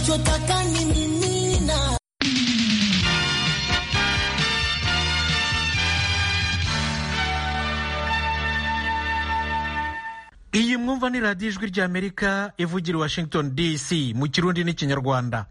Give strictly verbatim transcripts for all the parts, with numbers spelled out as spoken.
unachotaka ni nini na iyi mwumva ni radiyo ijwi ry'Amerika ivugira Washington D C mu Kirundi n'Ikinyarwanda.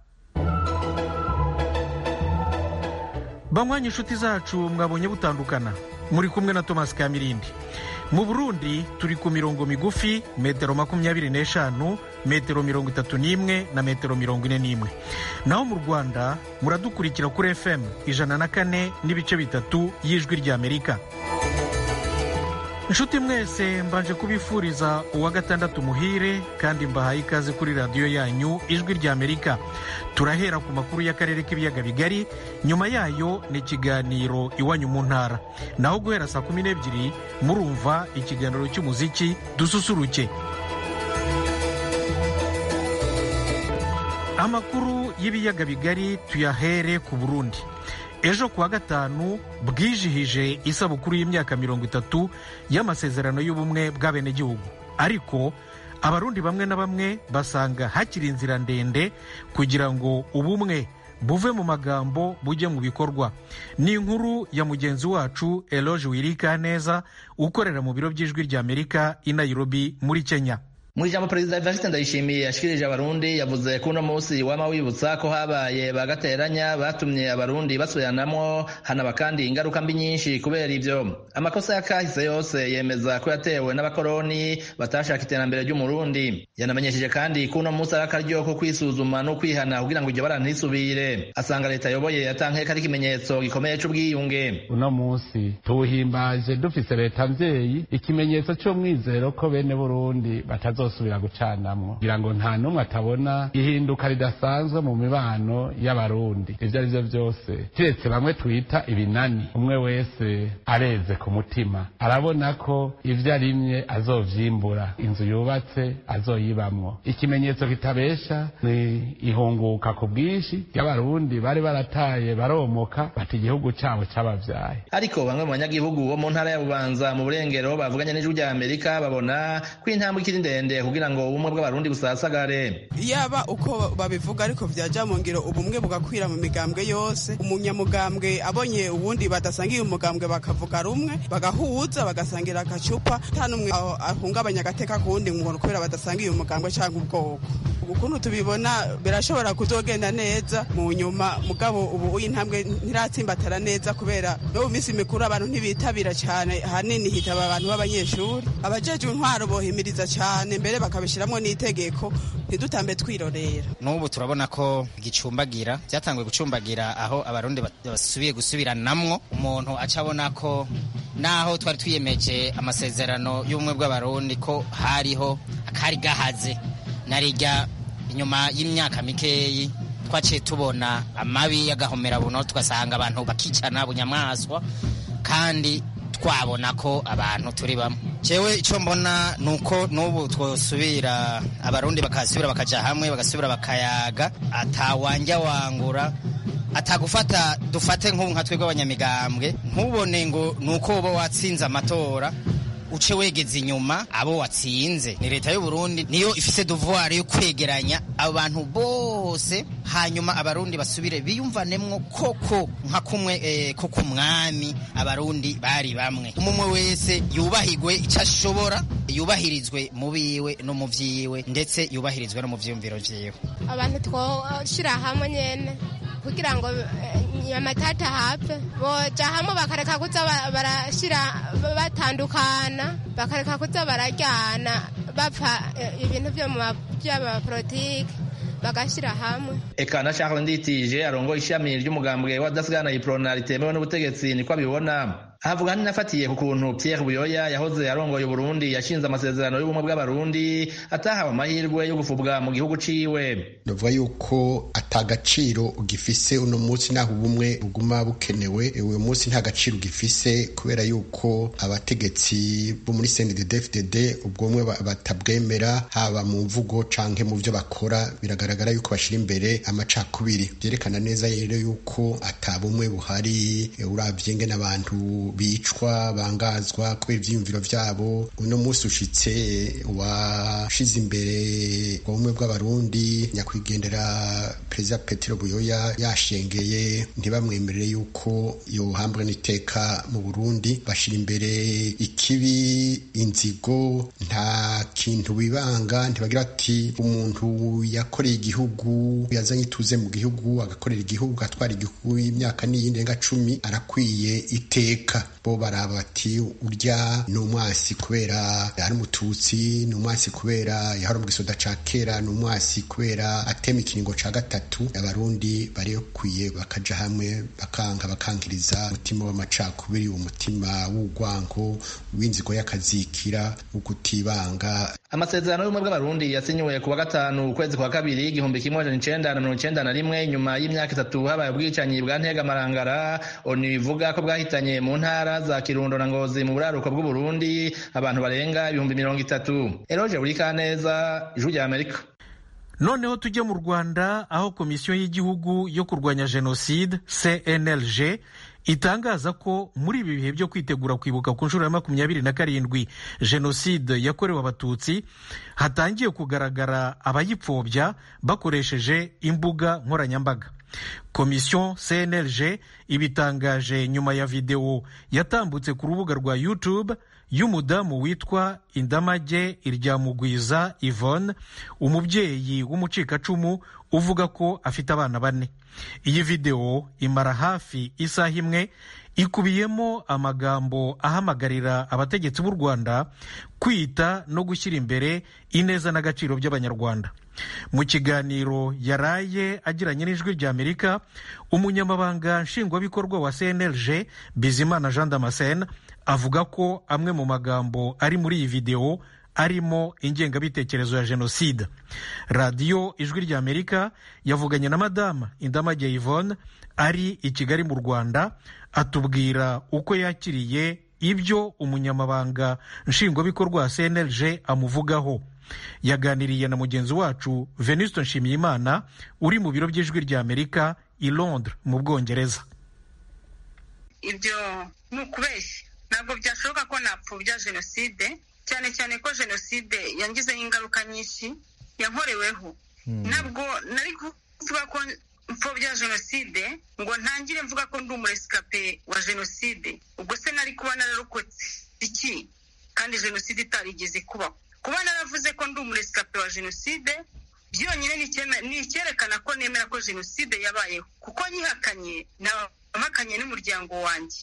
Bamwanya inshuti zacu mwabonye butandukana, muri kumwe na Thomas Kamirindi. Mu Burundi turi ku mirongo migufi metero makumyabiri n'eshanu, metero mirongo itatu n'imwe na metero mirongo ine n'imwe. Naho mu Rwanda muradukurikira kuri F M ijana na kane n'ibice bitatu y'ijwi ry'Amerika. Nshuti mwese mbanje kubifuriza uwa gatandatu muhire kandi mbahaye ikaze kuri radiyo yanyu ijwi ry'Amerika. Turahera ku makuru y'akarere k'ibiyaga bigari, nyuma yayo ni ikiganiro iwanyu mu ntara. Naho guhera saa kumi n'ebyiri murumva ikiganiro cy'umuziki dususuruke. Amakuru y'ibiyaga bigari tuyahere ku Burundi. Ejo kuwa gatanu bwijihije isabukuru y'imyaka mirongo itatu y'amasezerano y'ubumwe bw'abenegihugu, ariko abarundi bamwe na bamwe basanga hakiri inzira ndende kugira ngo ubumwe buve mu magambo bujye mu bikorwa. Ni inkuru ya mugenzi wacu Eloge Wirikaneza ukorera mu biro by'ijwi ry'Amerika i Nairobi muri Kenya. Mu ijambo Perezida Evariste Ndayishimiye yashikirije abarundi yavuze ko uno munsi wama wibutsa ko habaye bagateranya batumye abarundi basubiranamwo, hanaba kandi ingaruka mbi nyinshi kubera ivyo. Amakosa yakahise yose yemeza ko yatewe n'abakoroni batashaka iterambere ry'umurundi. Yanamenyesheje kandi ko uno munsi ari akaryo ko kwisuzuma no kwihana kugira ngo iryo bara ntisubire. Asanga leta yoboye yatanke kari ikimenyetso gikomeye c'ubwiyunge. Uno munsi tuwuhimbaje dufise leta mvyeyi, ikimenyetso c'umwizero ko bene Burundi batazo subira gucanamwo kugira ngo nta numwe atabona ihinduka ridasanzwe mu mibano y'abarundi. Ivyo ari vyo vyose kiretse bamwe twita ibinani, umwe wese areze ku mutima arabona ko ivyo arimye azovyimbura, inzu yubatse azoyibamwo. Ikimenyetso kitabesha ni ihunguka ku bwinshi y'abarundi bari barataye baromoka bati igihugu cabo cabavyaye. Ariko bamwe mu banyagihugu bo mu ntara ya Bubanza mu Burengero bavuganye n'ijwi rya Amerika babona ko intambwe ikiri ndende kugira ngo ubumwe bw'abarundi busasagare. Yaba uko babivuga ariko vyaja mu ngiro ubumwe bugakwira mu migambwe yose, umunyamugambwe abonye ubundi badasangiye umugambwe bakavuga rumwe bagahuza bagasangira akacupa, nta numwe ahungabanya agateka kuwundi ngo kubera badasangiye umugambwe canke ubwoko. Ukuntu tubibona birashobora kuzogenda neza mu nyuma, mugabo ubu intambwe ntiratsimbatara neza kubera no mu minsi mikuru abantu ntibitabira cyane, hanini hitaba abantu b'abanyeshuri. Abajeje intwaro bohimiriza cyane mbere bakabishiramwo n'itegeko ntidutambe twirorera. N'ubu turabona ko gicumbagira byatangwe gucumbagira aho abarundi basubiye gusubiranamwo, umuntu acabona ko naho twari twiyemeje amasezerano y'ubumwe bw'abarundi ko hariho akari gahaze narijya inyuma y'imyaka mikeyi twaciye tubona amabi y'agahomera buno, tugasanga abantu bakicana bunyamaswa kandi twabona ko abantu turi bamwe. Jewe ico mbona nuko nubu twosubira abarundi bakasubira bakaja hamwe bagasubira bakayaga, atawanja wangura atagufata dufate nk'ubu nka twebwe abanyamigambwe, ntubone ngo nuko bo watsinze amatora uce wegeze inyuma abo watsinze. Ni leta y'u Burundi niyo ifise devoir yo kwegeranya abantu bose, hanyuma abarundi basubire biyumvanemwo koko nka kumwe eh, ko kumwami abarundi bari bamwe, umumwe wese yubahigwe icyo ashobora, yubahirizwe mu biwe no mu vyiwe ndetse yubahirizwe no mu vyumviro vyiwe. Abantu twoshira hamwe nyene kugira ngo amatata hapfe, boja hamwe bakareka kuza barashira batandukana, bakareka kuza barajyana bapfa ibintu vyo mu by'abapolitike bagashira hamwe. Eka na Charles Nditije arongo ishami ry'umugambwe wa Dasigana Iprona ritemewe n'ubutegetsi niko abibona. Havuga hani nafatiye ku kuntu Pierre Buyoya yahoze arongoye Burundi yashinze amasezerano y'ubumwe bw'abarundi atahawe amahirwe yo gufubwa mu gihugu ciwe. Ndavuga yuko atagaciro ugifise uno munsi naho ubumwe buguma bukenewe, uyu munsi nta gaciro ugifise kubera yuko abategetsi bo muri C N D D F D D ubwomwe batabwemera, haba mu mvugo canke mu byo bakora biragaragara yuko bashira imbere amacakubiri. Byerekana neza rero yuko atabumwe buhari, uravye ngene abantu bicwa bangazwa kubera ivyiyumviro vyabo. Uno munsi ushitse washize imbere ubumwe bw'abarundi nyakwigendera Perezida Petero Buyoya yashengeye ntibamwemerere yuko yohambwa n'iteka mu Burundi, bashira imbere ikibi, inzigo, nta kintu bibanga, ntibagira ati umuntu yakoreye igihugu yazanye ituze mu gihugu agakorera igihugu atwara igihugu imyaka n'iyindi renga cumi arakwiye iteka. Bo baraba bati urya ni umwasi kubera ari umututsi, ni umwasi kubera yahora mu gisoda ca kera, ni umwasi kubera atema ikiringo ca gatatu. Abarundi barikwiye bakaja hamwe bakanga bakankiriza umutima w'amacakubiri, umutima w'ugwango, w'inzigo y'akazikira, ukutibanga. Amasezerano y'ubumwe bw'abarundi yasinyiwe kuwa gatanu ukwezi kwa kabiri igihumbi kimwe amajana icenda na mirongo icenda na rimwe nyuma y'imyaka itatu habaye ubwicanyi bwa Ntegamarangara. Onu ivuga ko bwahitanye mu ntara za Kirundo na Ngozi mu buraruko bw'Uburundi abantu barenga ibihumbi mirongo itatu. Eroje Burikaneza, Ijwi rya Amerika. Noneho tujye mu Rwanda aho Komisiyo y'Igihugu yo kurwanya Jenoside C N L G itangaza ko muri ibi bihe byo kwitegura kwibuka ku nshuro ya makumyabiri na karindwi Jenoside yakorewe Abatutsi hatangiye kugaragara abayipfobya bakoresheje imbuga nkoranyambaga. Komisiyo C N L G ibitangaje nyuma ya video yatambutse ku rubuga rwa YouTube y'umudamu witwa Indamage Iryamugwiza Yvonne, umubyeyi w'umucikacumu uvuga ko afite abana bane. Iyi video imara hafi isaha imwe, ikubiyemo amagambo ahamagarira abategetsi b'u Rwanda kwita no gushyira imbere ineza n'agaciro by'Abanyarwanda. Mu kiganiro yaraye agiranye n'Ijwi rya Amerika, umunyamabanga nshingwabikorwa wa C N L G Bizimana Jean Damascene avuga ko amwe mu magambo ari muri iyi video arimo ingengabitekerezo ya Jenoside. Radio Ijwi rya Amerika yavuganye na Madame Indamage Yvonne ari i Kigali mu Rwanda, atubwira uko yakiriye ibyo umunyamabanga nshingwabikorwa wa C N L G amuvugaho. Yaganiriye na mugenzi wacu Venuste Nshimiyimana uri mu biro by'Ijwi rya Amerika i Londres mu Bwongereza. Ibyo nukubeshya, ntabwo byashoboka ko napfubya Jenoside, cyane cyane ko Jenoside yangizeho ingaruka nyinshi yankoreweho. Ntabwo nari kuvuga ko mfobya Jenoside ngo ntangire mvuga ko ndi umuresikape wa Jenoside. Ubwo se nari kuba nararokotse iki kandi Jenoside itarigeze kubaho? Kuba naravuze ko ndi umuresikape wa Jenoside byonyine ni icyerekana ko nemera ko Jenoside yabayeho, kuko nyihakanye nahakanye n'umuryango wanjye.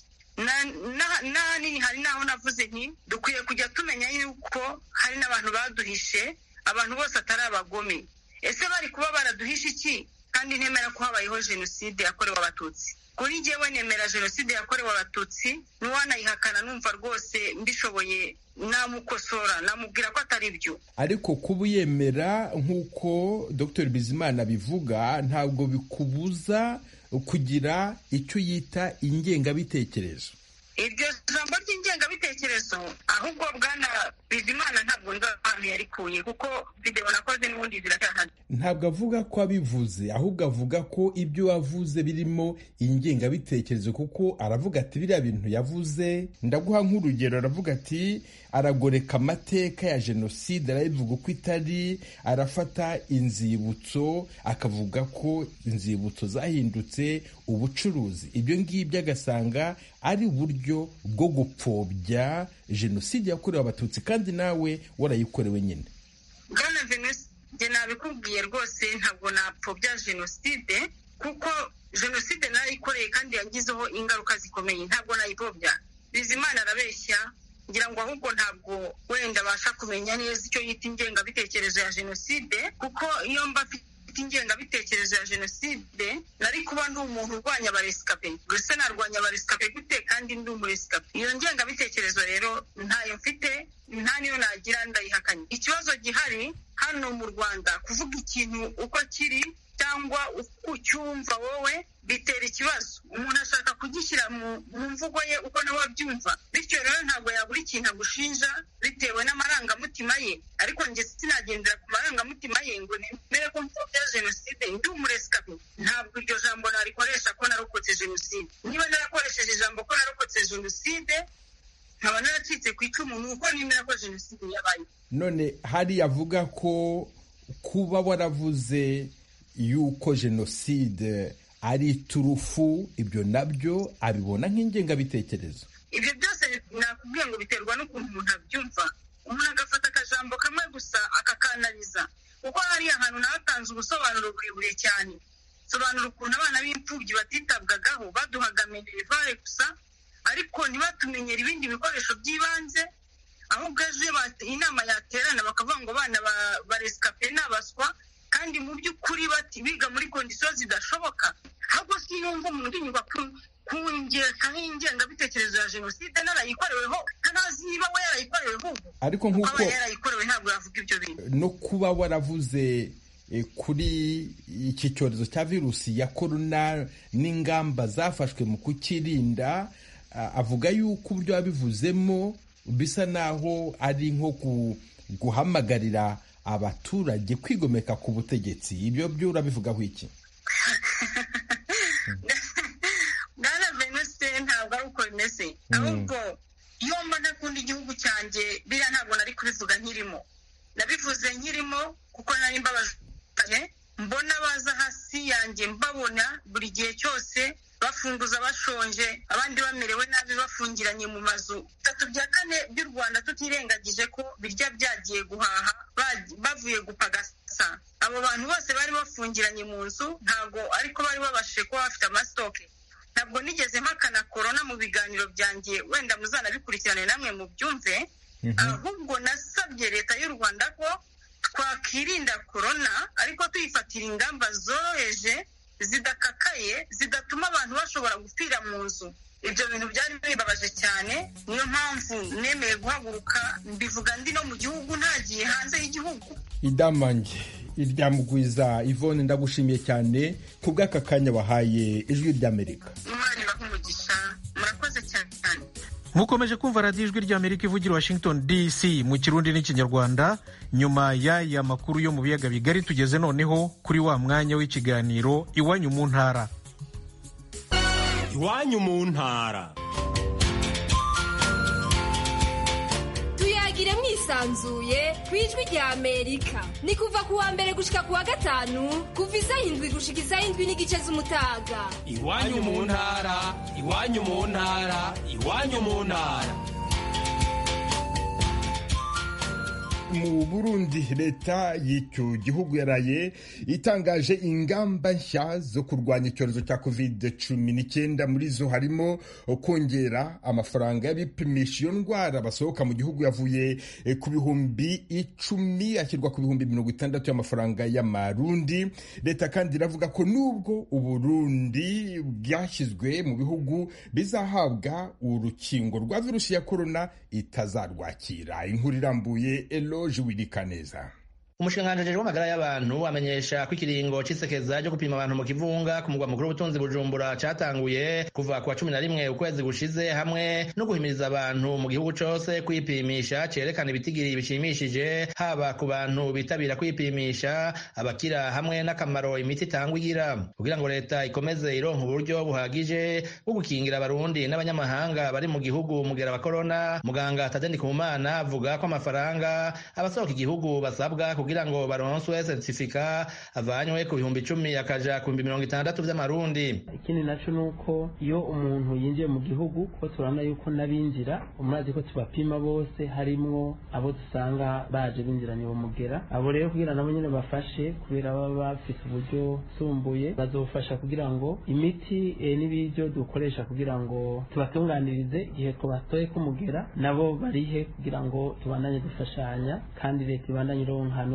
Na nini hari naho navuze nti dukwiye kujya tumenya yuko hari n'abantu baduhishe, abantu bose atari abagome. Ese bari kuba baraduhishe iki kandi nemera ko habayeho Jenoside yakorewe Abatutsi? Kuri njyewe nemera Jenoside yakorewe Abatutsi, n'uwanayihakana numva rwose mbishoboye namukosora, namubwira ko atari byo. Ariko kuba yemera nk'uko Dr Bizimana bivuga ntabwo bikubuza kugira icyo yita ingengabitekerezo. Iryo jambo ry'ingengabitekerezo ahubwo bwana Bizimana ntabwo nzi ahantu yarikuye, kuko video nakoze n'ubundi ziracyahari. Ntabwo avuga ko abivuze, ahubwo avuga ko ibyo wavuze birimo ingengabitekerezo, kuko aravuga ati biriya bintu yavuze, ndaguha nk'urugero, aravuga ati aragoreka amateka ya Jenoside, arabivuga uko itari, arafata inzibutso akavuga ko inzibutso zahindutse ubucuruzi. Ibyo ngibyo agasanga ari uburyo bwo gupfobya Jenoside yakorewe Abatutsi kandi nawe warayikorewe nyine. Bwana Venus, njye nabikubwiye rwose ntabwo napfobya Jenoside, kuko Jenoside narayikoreye kandi yangizeho ingaruka zikomeye, ntabwo nayipfobya. Bizimana arabeshya, ngira ngo ahubwo ntabwo wenda basha kumenya neza icyo yita ingengabitekerezo ya Jenoside, kuko iyo mba ingengabitekerezo ya Jenoside nari kuba ndi umuntu urwanya abaresikape. Gusa narwanya abaresikape gute kandi ndi umuresikape? Iyo ngengabitekerezo rero ntayo mfite, nta niyo nagira, ndayihakanye. Ikibazo gihari hano mu Rwanda kuvuga ikintu uko kiri cyangwa uko ucyumva wowe bitera ikibazo. Umuntu ashaka kugishyira mu mvugo ye uko nawe abyumva, bityo rero ntabwo yabura ikintu agushinja bitewe n'amarangamutima ye. Ariko njye sinagendera ku marangamutima ye ngo nemere ko mfobya jenoside ndi umuresikapi. Ntabwo iryo jambo narikoresha ko narokotse jenoside. Niba narakoresheje ijambo ko narokotse jenoside, nkaba naracitse ku icumu nuko nemera ko jenoside yabaye. None hari avuga ko kuba waravuze yuko jenoside ari turufu, ibyo nabyo abibona nk'ingengabitekerezo. Ibyo byose nakubwiye ngo biterwa n'ukuntu umuntu abyumva. Umuntu agafata akajambo kamwe gusa akakanaliza, kuko hari ahantu natanze ubusobanuro burebure cyane, sobanura ukuntu abana b'imfubyi batitabwagaho, baduhaga minerivare gusa ariko ntibatumenyera ibindi bikoresho by'ibanze, ahubwo ejo inama yaterana bakavuga ngo abana baresikape n'abaswa, kandi mu by'ukuri bati biga muri kondisiyo zidashoboka. Ahubwo sinumva umuntu unyuba kungeka nk'ingengabitekerezo ya jenoside narayikoreweho, ntanazi niba we yarayikoreweho. Ariko nk'uko yarayikorewe ntabwo yavuga ibyo bintu. No kuba waravuze kuri iki cyorezo cya virusi ya korona n'ingamba zafashwe mu kukirinda, avuga yuko uburyo wabivuzemo bisa naho ari nko guhamagarira abaturage kwigomeka ku butegetsi. Ibyo byo urabivugaho iki? Bwana Venuse, ntabwo ari uko bimeze. Ahubwo iyo mba ntakunda igihugu cyanjye biriya ntabwo nari kubivuga nkirimo. Nabivuze nkirimo kuko nari mbabaje, mbona baza hasi yanjye mbabona buri gihe cyose bafunguza bashonje, abandi bamerewe nabi bafungiranye mu mazu. Tatu bya kane by'u Rwanda tutirengagije ko birya byagiye guhaha bavuye gupagasa. Abo bantu bose bari bafungiranye mu nzu, ntabwo ariko bari babashije kuba bafite amastoke. Ntabwo nigeze mpakana korona mu biganiro byanjye, wenda muzanabikurikirane namwe mu byumve. Ahubwo nasabye leta y'u Rwanda ko twakirinda korona ariko tuyifatira ingamba zoroheje zidakakaye zidatuma abantu bashobora gupfira mu nzu. Ibyo bintu byari bibabaje cyane, niyo mpamvu nemeye guhaguruka mbivuga ndi no mu gihugu ntagiye hanze y'igihugu. Idamange iryamugwiza Yvonne, ndagushimiye cyane ku bw'aka kanya wahaye Ijwi ry'Amerika. Imana ibahumugisha, murakoze cyane. Mukomeje kumva radiyo Ijwi ry'Amerika ivugira Washington D C mu Kirundi n'Ikinyarwanda. Nyuma y'aya makuru yo mu biyaga bigari, tugeze noneho kuri wa mwanya w'ikiganiro Iwanyu mu Ntara. Iwanyu mu Ntara. Tuyagire mwisanzuye ku Ijwi ry'Amerika. Ni kuva ku wa mbere gushika ku wa gatanu, kuva isaha indwi gushika isaha indwi n'igice z'umutaga. Iwanyu mu Ntara, Iwanyu mu Ntara, Iwanyu mu Ntara. Mu Burundi, leta y'icyo gihugu yaraye itangaje ingamba nshya zo kurwanya icyorezo cya covid cumi n'icyenda. muri zo harimo kongera amafaranga y'abipimisha iyo ndwara basohoka mu gihugu, yavuye ku bihumbi icumi ashyirwa ku bihumbi mirongo itandatu y'amafaranga y'amarundi. Leta kandi iravuga ko nubwo Uburundi bwashyizwe mu bihugu bizahabwa urukingo rwa virusi ya korona, itazarwakira. Inkuru irambuye Elo Juwirikaneza. Umushikiranganji w'amagara y'abantu amenyesha ko ikiringo c'isekeza ryo gupima abantu mu kivunga ku mugwa mukuru w'ubutunzi Bujumbura catanguye kuva ku wa cumi na rimwe ukwezi gushize, hamwe no guhimiriza abantu mu gihugu cose kwipimisha, cerekana ibitigiri bishimishije haba ku bantu bitabira kwipimisha, abakira, hamwe n'akamaro imiti itangwa igira. Kugira ngo leta ikomeze ironka uburyo buhagije bwo gukingira abarundi n'abanyamahanga bari mu gihugu mugera wa korona, muganga Tade Ndikumana avuga ko amafaranga abasohoka igihugu basabwa kugira ngo baronswe certificat avanywe ku bihumbi icumi akaja ku bihumbi mirongo itandatu vy'amarundi. Ikindi naco nuko iyo umuntu yinjiye mu gihugu, ko turabona yuko nabinjira umurazi ko tubapima bose, harimwo abo dusanga baje binjiranye uwo mugera. Abo rero kugira nabo nyene bafashe, kubera baba bafite uburyo sumbuye, bazofasha kugira ngo imiti e, n'ibiryo dukoresha kugira ngo tubatunganirize igihe twabatoye ko mugera, nabo barihe kugira ngo tubandanye dufashanya, kandi leta ibandanye ironka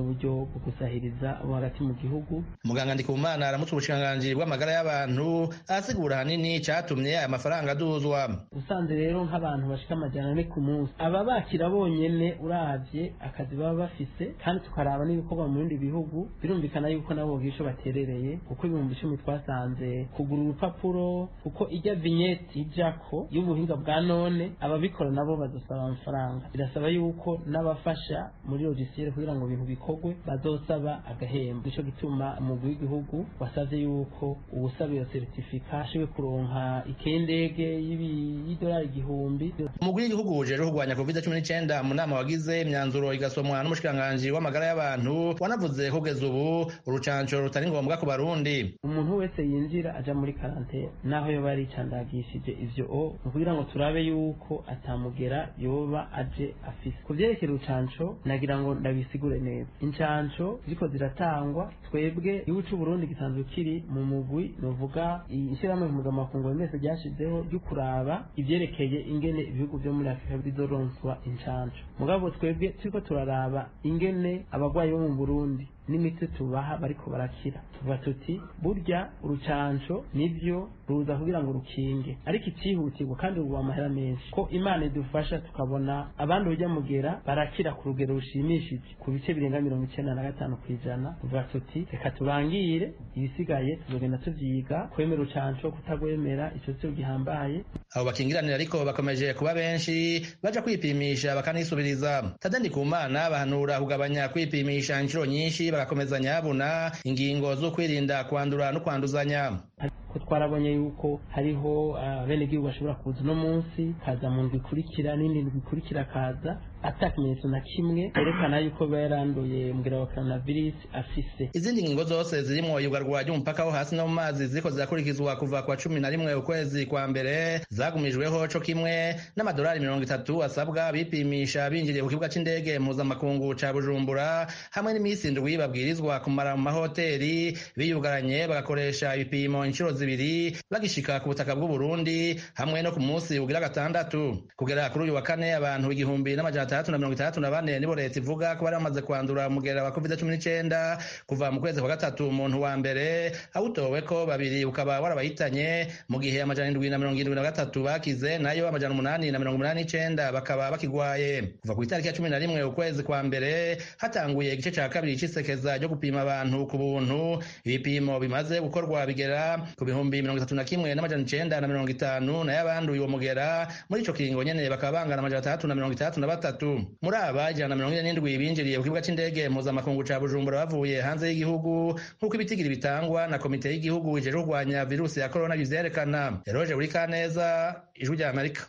buryo bwo gusahiriza abo hagati mu gihugu. Muganga Ndikumana aramutse ubushikiranganji bw'amagara y'abantu asigura hanini catumye aya mafaranga aduzwa. Usanze rero nk'abantu bashika amajana ane ku munsi aba bakira bonyene uravye akazi baba bafise kandi tukaraba n'ibikorwa mu bindi bihugu birumvikana yuko nabo bwisho baterereye kuko ibihumbi icumi twasanze kugura urupapuro kuko ijya vignette ijako y'ubuhinga bwa none ababikora nabo bazosaba amafaranga birasaba yuko n'abafasha muri logiciel kugira ngo ibintu bikorwe bazosaba agahembo nico gituma umugwi w'igihugu wasavye yuko uwusabira certificat ashobwe kuronka ikendege y'idolari igihumbi. Umugwi w'igihugu uje kurwanya covid cumi n'icyenda mu nama wagize imyanzuro igasomwa n'umushikiranganji w'amagara y'abantu wanavuze kugeza ubu urucanco rutari ngombwa ku barundi. Umuntu wese yinjira aja muri karantene naho yoba yaricandagishije ivyo o kugira ngo turabe yuko atamugera yoba aje afise. Ku vyerekeye urucanco nagira ngo ndabisigure neza. Incanco ziko ziratangwa twebwe igihugu c'u Burundi gisanzwe kiri mu mugwi novuga ishyirahamwe mpuzamakungu wese ryashizeho ryo kuraba ivyerekeye ingene ibihugu vyo muri Afrika bizoronswa incanco. Mugabo twebwe turiko turaraba ingene abagwayi bo mu Burundi n'imiti tubaha bariko barakira tuvuga tuti burya urucanco nivyo ruza kugira ngo rukinge ariko icihutirwa kandi ruwa amahera menshi ko Imana idufasha tukabona abandi ujya mugera barakira ku rugero rushimishije ku bice birenga mirongo icenda na gatanu kw'ijana tuvuga tuti reka tubangire ibisigaye tuzogenda tuvyiga kwemera urucanco kutagwemera ico cyo gihambaye. Abo bakingiranira ariko bakomeje kuba benshi baja kwipimisha bakanisubiriza. Tade Ndikumana bahanura kugabanya kwipimisha inshuro nyinshi bagakomeza nyabuna ingingo zo kwirinda kwandura no kwanduzanya. Ko twarabonye yuko hariho abenegihugu bashobora kuza no munsi kaza mu ndwi ikurikira n'indi ndwi ikurikira kaza atakimenyetso na kimwe erekana yuko baranduye mugera wa coronavirus afise. Izindi ngingo zose zirimo yugarwa ry'umupaka wo hasi no mu mazi ziko zirakurikizwa kuva kwa cumi na rimwe ukwezi kwa mbere zagumijweho co kimwe n'amadolari mirongo itatu asabwa bipimisha binjiriye ku kibuga c'indege mpuzamakungu ca Bujumbura hamwe n'imisi indwi babwirizwa kumara mu mahoteli biyugaranye bagakoresha ibipimo inshuro zibiri bagishika ku butaka bw'u Burundi hamwe no ku munsi ugira gatandatu. Kugera kuri uyu wa kane abantu igihumbi n'amajana atandatu na mirongo itandatu na bane nibo leta ivuga ko bari bamaze kwandura umugera wa covid cumi n'icyenda kuva mu kwezi kwa gatatu umuntu wa mbere awutowe ko babiri ukaba warabayitanye mu gihe amajana indwi na mirongo irindwi na gatatu bakize nayo amajana umunani na mirongo umunani n'icenda bakaba bakigwaye. Kuva ku itariki ya cumi na rimwe ukwezi kwa mbere hatanguye igice ca kabiri c'isekeza ryo gupima abantu ku buntu ibipimo bimaze gukorwa bigera ku bihumbi mirongo itatu na kimwe n'amajana icenda na mirongo itanu nayo abanduye uwo mugera muri ico kiringo nyene bakaba bangana amajana atandatu na mirongo itandatu na batatu. Muri aba ijana na mirongo ine n'indwi binjiriye ku kibuga c'indege mpuzamakungu ca Bujumbura bavuye hanze y'igihugu nk'uko ibitigiri bitangwa na komite y'igihugu ijejwe kurwanya virusi ya corona bivyerekana. Eroje Urikaneza, Ijwi rya Amerika.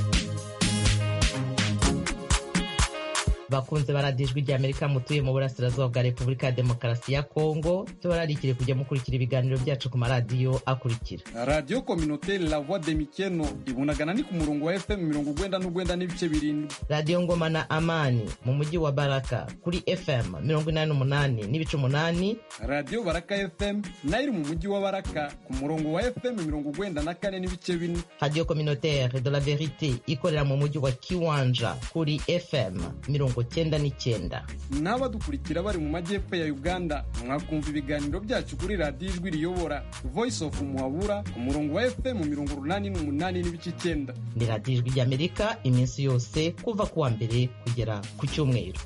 bakunze baradijwe rya Amerika mutuye mu burasirazuba bwa Repubulika ya Demokarasi ya Kongo tubararikire kujya mukurikira ibiganiro byacu ku maradiyo akurikira. Radio Communautaire La Voix de Mikeno ibunagana ni ku murongo wa F M mirongo ugwenda n'ugwenda n'ibice birindwi. Radio Ngoma na Amani mu mujyi wa Baraka kuri F M mirongo inani n'umunani n'ibice umunani. Radio Baraka F M nayo mu mujyi wa Baraka ku murongo wa F M mirongo ugwenda na kane n'ibice bine. Radio Communautaire de la Verite ikorera mu mujyi wa Kiwanja kuri F M mirongo cyenda n'icyenda. N'abadukurikira bari mu majyepfo ya Uganda mwakumva ibiganiro byacu kuri Radio Ijwi Riyobora Voice of Muhabura ku murongo wa F M mirongo urunani n'umunani n'ibice icyenda. Ni Radio Ijwi ry'Amerika iminsi yose kuva kuwa mbere kugera ku cyumweru.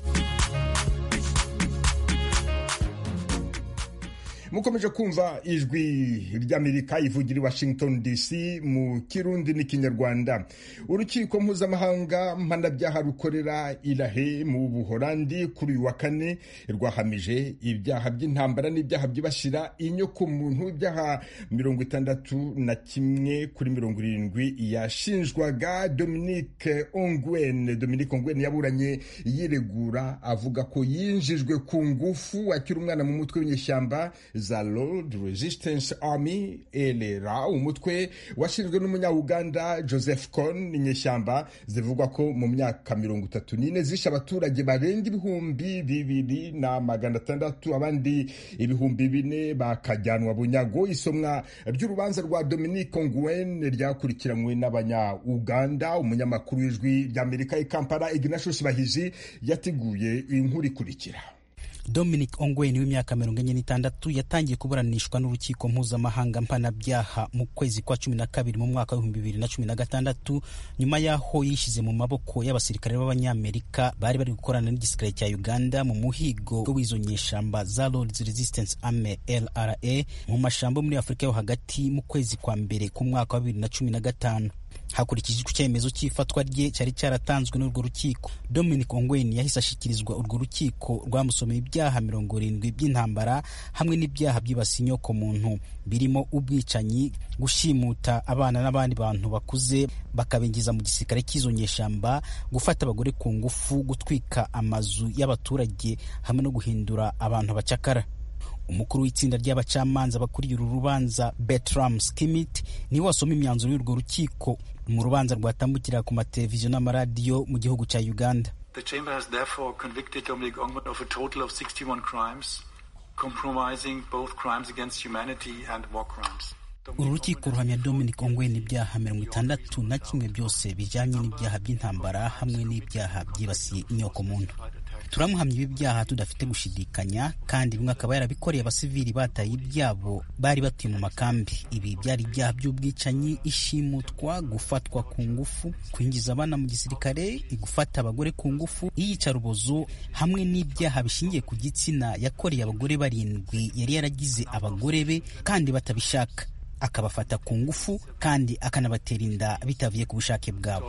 mukomeje kumva ijwi ry'Amerika ivugira i Washington D C mu Kirundi n'ikinyarwanda. Urukiko mpuzamahanga mpanabyaha rukorera Irahe mu Buholandi kuri uyu wa kane rwahamije ibyaha by'intambara n'ibyaha byibasira inyoko muntu ibyaha mirongo itandatu na kimwe kuri mirongo irindwi yashinjwaga. Dominique Ongwen Dominique Ongwen yaburanye yiregura avuga ko yinjijwe ku ngufu akiri umwana mu mutwe w'inyeshyamba za Lord Resistance Army L R A, umutwe washinzwe n'umunya-Uganda Joseph Kony. Inyeshyamba zivugwa ko mu myaka mirongo itatu n'ine zishe abaturage barenga ibihumbi bibiri na magana atandatu, abandi ibihumbi bine bakajyanwa bunyago. Isomwa ry'urubanza rwa Dominique Ongwen ryakurikiranywe n'abanya-Uganda. Umunyamakuru w'ijwi ry'Amerika i Kampala Ignatius Bahizi yateguye inkuru ikurikira. Dominic Ongwen w'imyaka mirongo enye n'itandatu yatangiye kuburanishwa n'urukiko mpuzamahanga mpanabyaha mu kwezi kwa cumi na kabiri mu mwaka w'ibihumbi bibiri na cumi na gatandatu nyuma y'aho yishize mu maboko y'abasirikare b'abanyamerika bari bari gukorana n'igisirikare cya Uganda mu muhigo w'izo nyeshamba za Lord's Resistance Army L R A mu mashamba muri Afurika yo hagati mu kwezi kwa mbere ku mwaka wa bibiri na cumi na gatanu. Hakurikijwe icyemezo cy'ifatwa rye cyari cyaratanzwe n'urwo rukiko, Dominic Ongwen yahise ashyikirizwa urwo rukiko rwamusomeye ibyaha mirongo irindwi by'intambara hamwe n'ibyaha byibasiye inyoko muntu birimo ubwicanyi, gushimuta abana n'abandi bantu bakuze bakabinjiza mu gisirikare cy'izo nyeshamba, gufata abagore ku ngufu, gutwika amazu y'abaturage hamwe no guhindura abantu bacakara. Umukuru w'itsinda ry'abacamanza bakuriye uru rubanza Bertram Skimit niwe wasoma imyanzuro y'urwo rukiko mu rubanza rwatambukira ku mateleviziyo n'amaradiyo mu gihugu cya Uganda. The chamber has therefore convicted Dominic Ongwen of a total of sixty-one crimes, compromising both crimes against humanity and war crimes. Uru rukiko ruhamya Dominic Ongwen ibyaha mirongo itandatu na kimwe byose bijyanye n'ibyaha by'intambara hamwe n'ibyaha byibasiye inyoko muntu. Turamuhamya ibi byaha tudafite gushidikanya, kandi bimwe akaba yarabikoreye abasivili bataye ibyabo bari batuye mu makambi. Ibi byari ibyaha by'ubwicanyi, ishimutwa, gufatwa ku ngufu, kwinjiza abana mu gisirikare, gufata abagore ku ngufu, iyicarubozo hamwe n'ibyaha bishingiye ku gitsina yakoreye abagore barindwi yari yaragize abagore be kandi batabishaka, akabafata ku ngufu kandi akanabatera inda bitavuye ku bushake bwabo.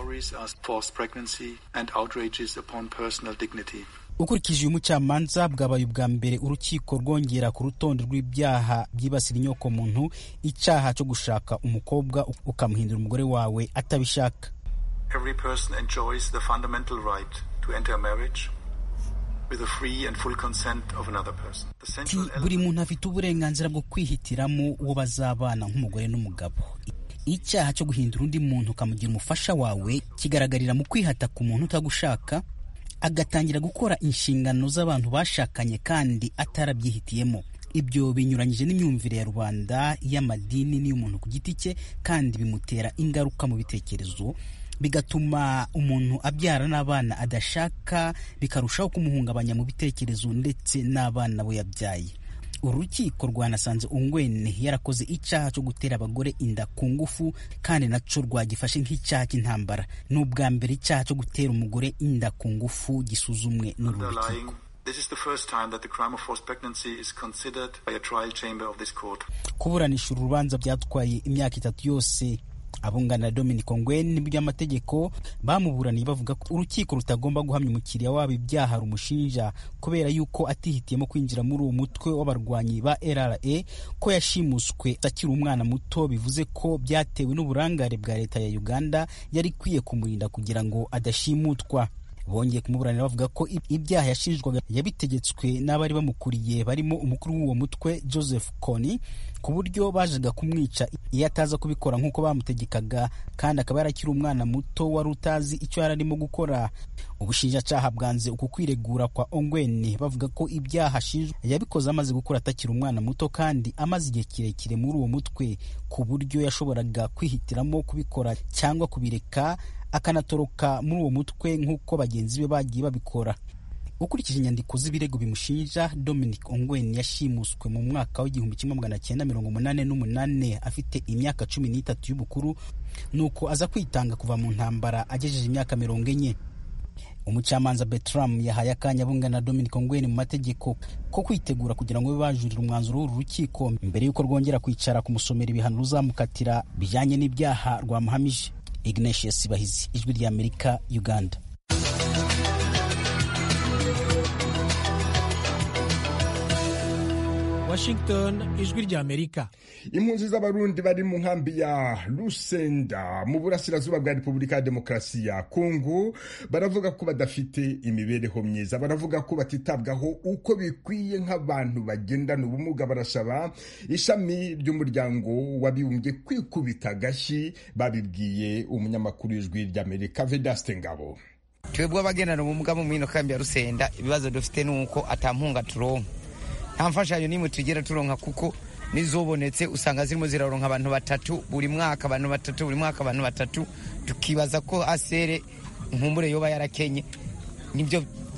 Ukurikije uyu mucamanza, bwabaye ubwa mbere urukiko rwongera ku rutonde rw'ibyaha byibasira inyoko muntu icyaha cyo gushaka umukobwa ukamuhindura umugore wawe atabishaka. Every person enjoys the fundamental right to enter a marriage with the free and full consent of another person. Ti buri muntu afite uburenganzira bwo kwihitiramo uwo bazabana nk'umugore n'umugabo. Icyaha cyo guhindura undi muntu ukamugira umufasha wawe kigaragarira mu kwihata ku muntu utagushaka, agatangira gukora inshingano z'abantu bashakanye kandi atarabyihitiyemo. Ibyo binyuranyije n'imyumvire ya rubanda, y'amadini n'iy'umuntu ku giti cye, kandi bimutera ingaruka mu bitekerezo, bigatuma umuntu abyara n'abana adashaka, bikarushaho kumuhungabanya mu bitekerezo ndetse n'abana bo yabyaye. Urukiko rwanasanze Ongwen yarakoze icyaha cyo gutera abagore inda ku ngufu, kandi naco rwagifashe nk'icyaha cy'intambara. N'ubwa mbere icyaha cyo gutera umugore inda ku ngufu gisuzumwe n'urukiko. This is the first time that the crime of forced pregnancy is considered by a trial chamber of this court. Kuburanisha urubanza byatwaye imyaka itatu yose. Abungana Dominic Ongwen by'amategeko bamuburaniye bavuga ko urukiko rutagomba guhamya umukiriya wabo ibyaha rumushinja kubera yuko atihitiyemo kwinjira muri uwo mutwe w'abarwanyi ba L R A, ko yashimuswe akiri umwana muto, bivuze ko byatewe n'uburangare bwa leta ya Uganda yari kwiye kumurinda kugira ngo adashimutwa. Bongeye kumuburanira bavuga ko ibyaha yashinjwaga yabitegetswe n'abari bamukuriye barimo umukuru w'uwo mutwe Joseph Kony, ku buryo bajaga kumwica iyo ataza kubikora nk'uko bamutegekaga, kandi akaba yarakiri umwana muto wari utazi icyo yari arimo gukora. Ubushinjacyaha bwanze uku kwiregura kwa Ongwen bavuga ko ibyaha ashinjwa yabikoze amaze gukura atakiri umwana muto kandi amaze igihe kirekire muri uwo mutwe, ku buryo yashoboraga kwihitiramo kubikora cyangwa kubireka akanatoroka muri uwo mutwe nk'uko bagenzi be bagiye babikora. Ukurikije inyandiko z'ibirego bimushinja, Dominic Ongwen yashimuswe mu mwaka w'igihumbi kimwe magana cyenda mirongo umunani n'umunani afite imyaka cumi n'itatu y'ubukuru, nuko aza kwitanga kuva mu ntambara agejeje imyaka mirongo enye. Umucamanza Bertram yahaye akanya abungana Dominic Ongwen mu mategeko ko kwitegura kugira ngo bajurire umwanzuro w'uru rukiko mbere y'uko rwongera kwicara kumusomera ibihano ruzamukatira bijyanye n'ibyaha rwamuhamije. Ignatius Bahizi, Ijwi rya Amerika, Uganda. Washington, Ijwi rya Amerika. Impunzi z'abarundi bari mu nkambi ya Lusenda mu burasirazuba bwa Repubulika ya Demokarasi ya Kongo baravuga ko badafite imibereho myiza, baravuga ko batitabwaho uko bikwiye nk'abantu bagendana ubumuga. Barasaba ishami ry'umuryango w'abibumbye kwikubita agashyi. Babibwiye umunyamakuru w'Ijwi rya Amerika Vedaste Ngabo. Twebwe abagendana ubumuga mu mino kambi ya Lusenda, ibibazo dufite nuko atampunga turonka, nta mfashanyo nimwe tugera turonka, kuko nizobonetse usanga zirimo ziraronka abantu batatu buri mwaka, abantu batatu buri mwaka, abantu batatu. Tukibaza ko asere nkumbure yoba yarakenye, nibyo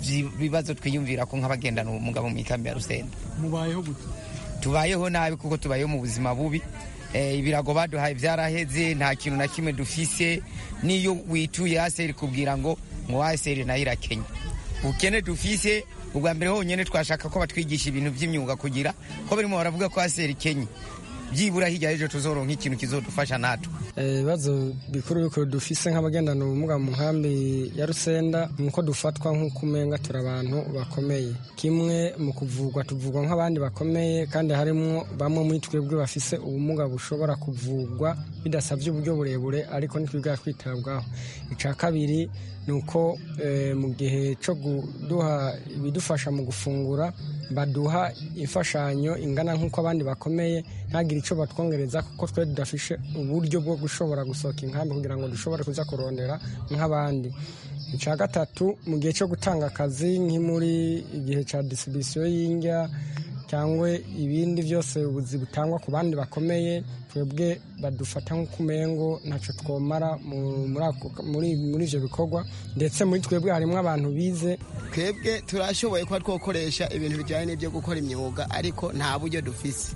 bibazo twiyumvira ko nk'abagendana ubumuga mu ikambi ya Rusenda. Mubayeho gute? Tubayeho nabi kuko tubayeho mu buzima bubi. Eh, ibirago baduhaye byaraheze, nta kintu na kimwe dufise, niyo wituye aseri kubwira ngo ngo aseri nayo irakenya. Ukene dufise ubwa mbere honyene twashaka ko batwigisha ibintu by'imyuga kugira ko barimo baravuga ko aseri kenye. Byibura hirya ejo tuzoronka ikintu kizodufasha nato. Ibibazo bikuru bikuru dufise nk'abagendana ubumuga mu nkambi ya Rusenda nuko dufatwa nk'uko umenga turi abantu bakomeye. Kimwe mu kuvugwa tuvugwa nk'abandi bakomeye kandi harimo bamwe muri twebwe bafise ubumuga bushobora kuvugwa bidasabye uburyo burebure ariko nitwiga kwitabwaho. Ica kabiri nuko e, mu gihe cyo guduha ibidufasha mu gufungura baduha imfashanyo ingana nk'uko abandi bakomeye ntagire icyo batwongereza kuko twe tudafishe uburyo bwo gushobora gusohoka inkambi kugira ngo dushobore kuza kurondera nk'abandi. Icya gatatu mu gihe cyo gutanga akazi nk'imuri igihe cya distribution y'indya cyangwa ibindi byose ubuzi butangwa ku bandi bakomeye twebwe badufata nk'ukumengo ntacyo twomara muri muri ivyo bikorwa ndetse muri twebwe harimo abantu bize. Twebwe turashoboye kuba twokoresha ibintu bijyanye n'ibyo gukora imyuga ariko nta buryo dufise.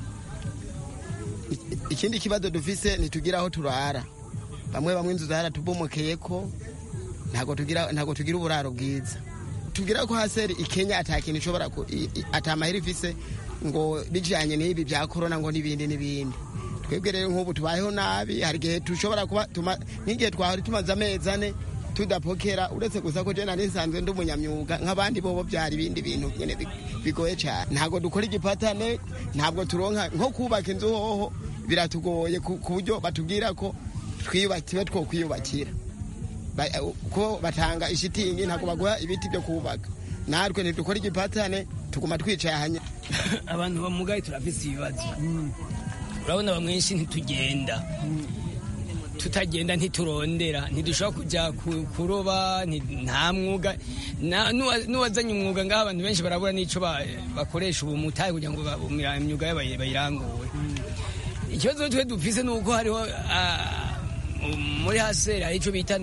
Ikindi kibazo dufise ntitugira aho turara, bamwe bamwe inzu zahara tubomokeye ko ntago tugira ntago tugira uburaro bwiza. Tugira ko haseri ikenya atakintu ishobora atamahiri ifise ngo bijanye n'ibi bya corona ngo nibindi nibindi. Twebwe rero nk'ubu tubayeho nabi, hari gihe tushobora kuba n'igihe twahari tumaze amezi ane tudapokera uretse gusa ko je nari nsanzwe ndi umunyamyuga nk'abandi bobo byari ibindi bintu nyene bigoye cyane. Ntago dukora igipatane, ntabwo turonka nko kubaka inzu hoho biratugoye ku buryo batubwira ko twiyubakiwe two kwiyubakira ko batanga ishitingi ntago baguha ibiti byo kubaka. Natwe ntidukora igipatane tuguma twicaye hanye. Abantu bamugaye turafise ibibazo. Urabona bamwenshi ntitugenda. Tutagenda ntiturondera, ntidushobora kujya kuroba, nta mwuga. Nuwazanye umwuga ngaho abantu benshi barabura n'ico bakoresha ubu mutaye kugira ngo imyuga yabo bayiranguwe. Ikibazo twe dufise nuko hariho muri hasera hari ico bita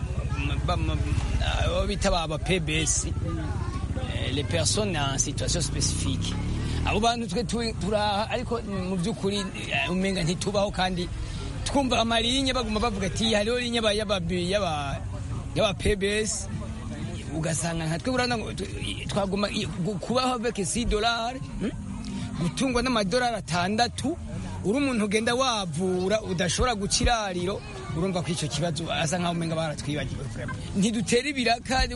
bita aba P B S, les personnes en situation spécifique. Abo bantu twe turaha ariko mu by'ukuri umenga ntitubaho kandi twumva amarinye baguma bavuga ati hariho linye y'ababi y'aba y'aba P B S ugasanga nka twe urana twaguma kubaho avec six dollars gutungwa n'amadolari atandatu uri umuntu ugenda wavura udashobora gukirariro urumva ko icyo kibazo asa nkaho umenga baratwibagiwe ntidutera ibiraka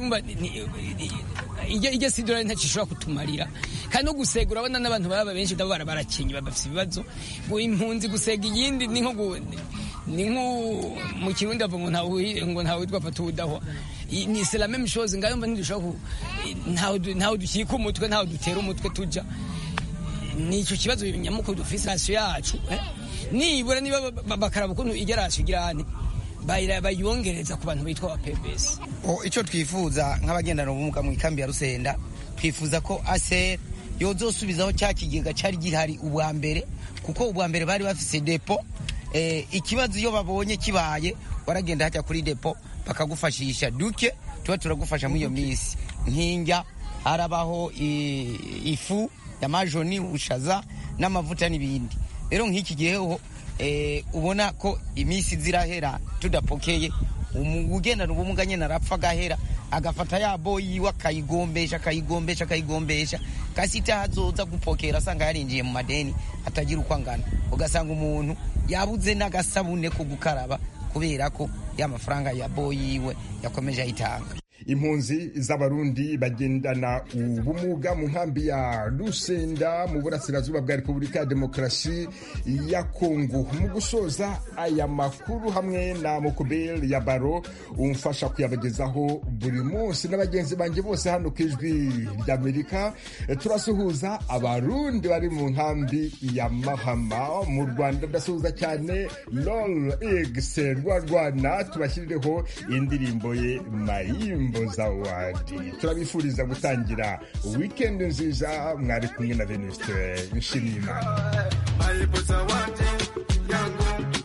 ijya six dollars ntacishobora kutumarira kandi no gusega urabona n'abantu baba benshi ndabo barakinyi babafite ibibazo ngo impunzi gusega iyindi ni nko ni nko mu kirundi avuga ntawe ngo ntawe witwa fata ubudaho ni c'est la même chose ngayo mba ntidushobora ntawe ntawe dukika umutwe ntawe dutera umutwe tuja nico kibazo nyamukuru dufise rasyo yacu nibura niba bakaraba ukuntu igerasyo girane bayira bayongereza ku bantu bitwa P B S. O ico twifuza nk'abagendana ubumuga mu ikambi ya Rusenda twifuza ko A S E R yozosubizaho cya kigega cyari gihari ubwa mbere kuko ubwa mbere bari bafise depo eh, ikibazo iyo babonye kibaye waragenda hajya kuri depo bakagufashisha duke tuba turagufasha muri iyo misi nkinga harabaho ifu ya majoni ushaza n'amavuta n'ibindi. Rero nk'iki gihe ho eh, ubona ko imisi zirahera tudapokeye umugendana ubumuga nyene arapfa gahera agafata ya boyi wakayigombesha akayigombesha akayigombesha kasita hazoza gupokera asanga yarinjiye mu madeni atagira uko angana ugasanga umuntu yabuze n'agasabune ko gukaraba kubera ko ya mafaranga ya boyi iwe yakomeje ayitanga. Impunzi z'abarundi bagendana ubumuga mu nkambi ya Rusenda mu burasirazuba bwa Repubulika ya Demokarasi ya Kongo. Mu gusoza aya makuru hamwe na Mukubel ya Baro umfasha kuyabagezaho buri munsi n'abagenzi banje bose hano kwijwi ry'Amerika, turasuhuza abarundi bari mu nkambi ya Mahama mu Rwanda. Ndasuhuza cyane Lol Egse Rwanda, tubashirireho indirimbo ye Mayimbo Zawadi. Turabifuriza gutangira weekend nziza, mwari kumwe na Venuste Nshimiyimana. Mayimbo Zawadi yangu,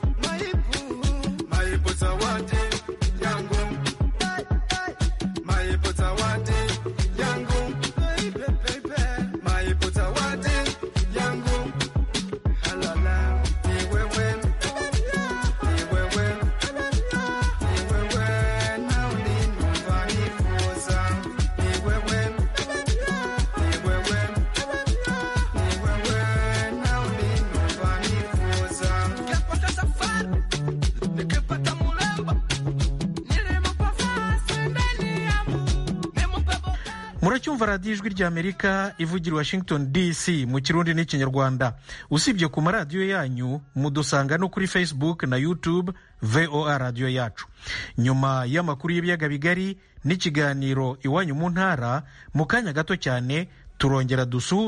Mayimbo Zawadi yangu, Mayimbo Zawadi yangu. muracyumva radiyo ijwi ry'Amerika ivugira Washington D C mu kirundi n'ikinyarwanda. Usibye ku maradiyo yanyu, mudusanga no kuri Facebook na YouTube V O A radiyo yacu. Nyuma y'amakuru y'ibiyaga bigari n'ikiganiro iwanyu mu ntara, mu kanya gato cyane turongera dusu